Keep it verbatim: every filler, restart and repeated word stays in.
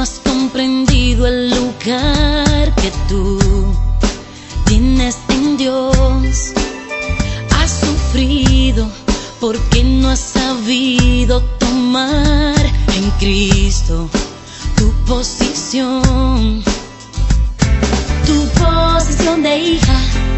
has comprendido el lugar que tú tienes en Dios. Has sufrido porque no has sabido tomar en Cristo tu posición. Tu posición de hija